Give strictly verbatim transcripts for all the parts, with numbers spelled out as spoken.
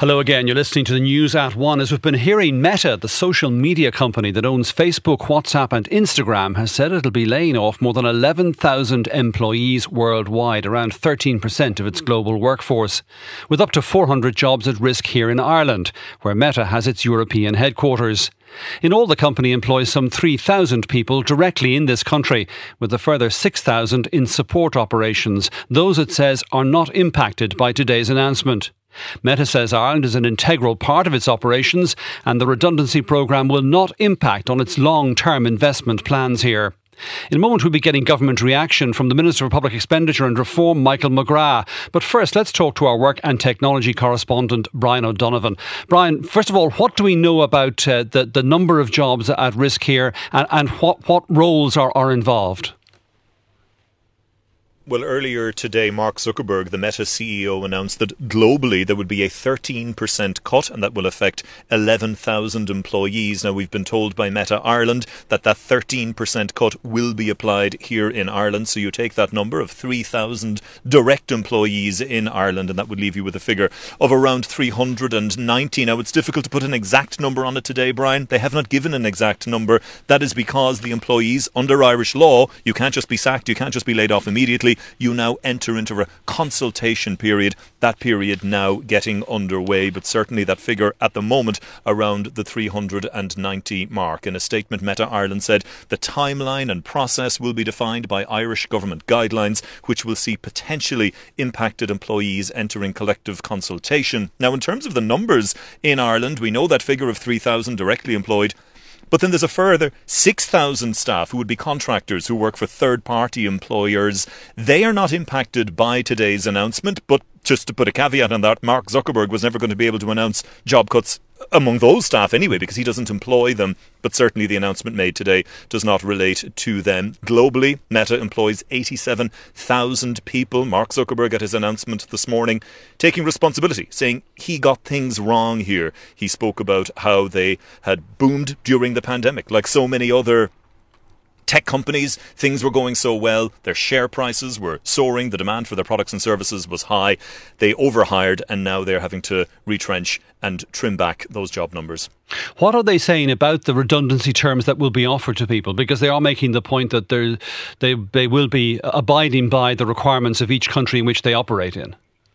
Hello again, you're listening to the News at One. As we've been hearing, Meta, the social media company that owns Facebook, WhatsApp and Instagram, has said it'll be laying off more than eleven thousand employees worldwide, around thirteen percent of its global workforce, with up to four hundred jobs at risk here in Ireland, where Meta has its European headquarters. In all, the company employs some three thousand people directly in this country, with a further six thousand in support operations. Those, it says, are not impacted by today's announcement. Meta says Ireland is an integral part of its operations and the redundancy programme will not impact on its long-term investment plans here. In a moment, we'll be getting government reaction from the Minister for Public Expenditure and Reform, Michael McGrath. But first, let's talk to our work and technology correspondent, Brian O'Donovan. Brian, first of all, what do we know about uh, the, the number of jobs at risk here and, and what, what roles are, are involved? Well, earlier today, Mark Zuckerberg, the Meta C E O, announced that globally there would be a thirteen percent cut and that will affect eleven thousand employees. Now, we've been told by Meta Ireland that that thirteen percent cut will be applied here in Ireland. So you take that number of three thousand direct employees in Ireland and that would leave you with a figure of around three hundred ninety. Now, it's difficult to put an exact number on it today, Brian. They have not given an exact number. That is because the employees, under Irish law, you can't just be sacked, you can't just be laid off immediately. You now enter into a consultation period, that period now getting underway, but certainly that figure at the moment around the three hundred ninety mark. In a statement, Meta Ireland said the timeline and process will be defined by Irish government guidelines, which will see potentially impacted employees entering collective consultation. Now, in terms of the numbers in Ireland, we know that figure of three thousand directly employed. But then there's a further six thousand staff who would be contractors who work for third-party employers. They are not impacted by today's announcement, but just to put a caveat on that, Mark Zuckerberg was never going to be able to announce job cuts among those staff anyway, because he doesn't employ them. But certainly the announcement made today does not relate to them. Globally, Meta employs eighty-seven thousand people. Mark Zuckerberg at his announcement this morning taking responsibility, saying he got things wrong here. He spoke about how they had boomed during the pandemic, like so many other tech companies. Things were going so well, their share prices were soaring, the demand for their products and services was high. They overhired and now they're having to retrench and trim back those job numbers. What are they saying about the redundancy terms that will be offered to people? Because they are making the point that they they will be abiding by the requirements of each country in which they operate in.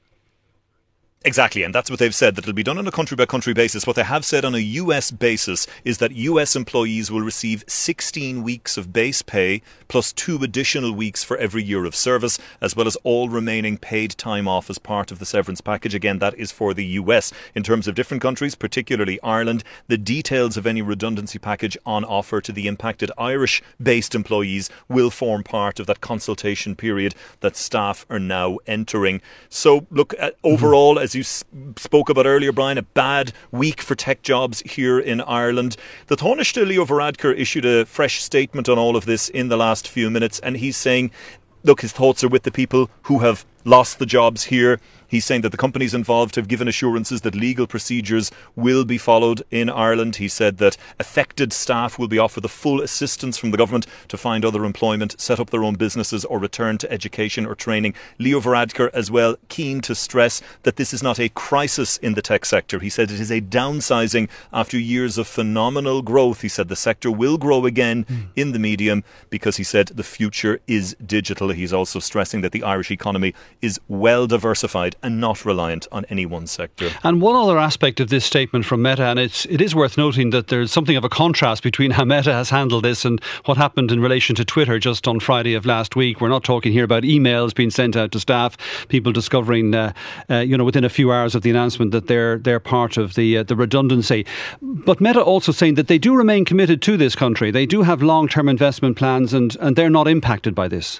Exactly, and that's what they've said, that it'll be done on a country-by-country basis. What they have said on a U S basis is that U S employees will receive sixteen weeks of base pay plus two additional weeks for every year of service, as well as all remaining paid time off as part of the severance package. Again, that is for the U S. In terms of different countries, particularly Ireland, the details of any redundancy package on offer to the impacted Irish-based employees will form part of that consultation period that staff are now entering. So, look, uh, overall, as you spoke about earlier, Brian, a bad week for tech jobs here in Ireland. The Taoiseach Leo Varadkar issued a fresh statement on all of this in the last few minutes, and he's saying, look, his thoughts are with the people who have lost the jobs here. He's saying that the companies involved have given assurances that legal procedures will be followed in Ireland. He said that affected staff will be offered the full assistance from the government to find other employment, set up their own businesses or return to education or training. Leo Varadkar as well keen to stress that this is not a crisis in the tech sector. He said it is a downsizing after years of phenomenal growth. He said the sector will grow again mm. in the medium because he said the future is digital. He's also stressing that the Irish economy is well diversified and not reliant on any one sector. And one other aspect of this statement from Meta, and it's, it is worth noting that there's something of a contrast between how Meta has handled this and what happened in relation to Twitter just on Friday of last week. We're not talking here about emails being sent out to staff, people discovering, uh, uh, you know, within a few hours of the announcement that they're they're part of the uh, the redundancy. But Meta also saying that they do remain committed to this country. They do have long-term investment plans and, and they're not impacted by this.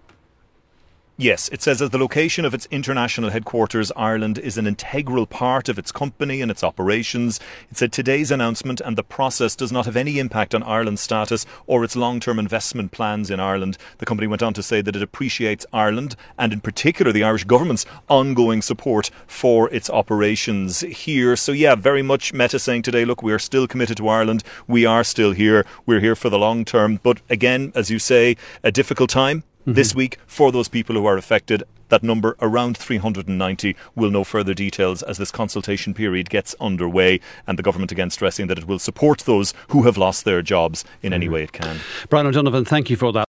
Yes, it says as the location of its international headquarters, Ireland is an integral part of its company and its operations. It said today's announcement and the process does not have any impact on Ireland's status or its long-term investment plans in Ireland. The company went on to say that it appreciates Ireland and in particular the Irish government's ongoing support for its operations here. So yeah, very much Meta saying today, look, we are still committed to Ireland. We are still here. We're here for the long term. But again, as you say, a difficult time. Mm-hmm. This week, for those people who are affected, that number around three hundred ninety. We'll know further details as this consultation period gets underway, and the government again stressing that it will support those who have lost their jobs in mm-hmm. any way it can. Brian O'Donovan, thank you for that.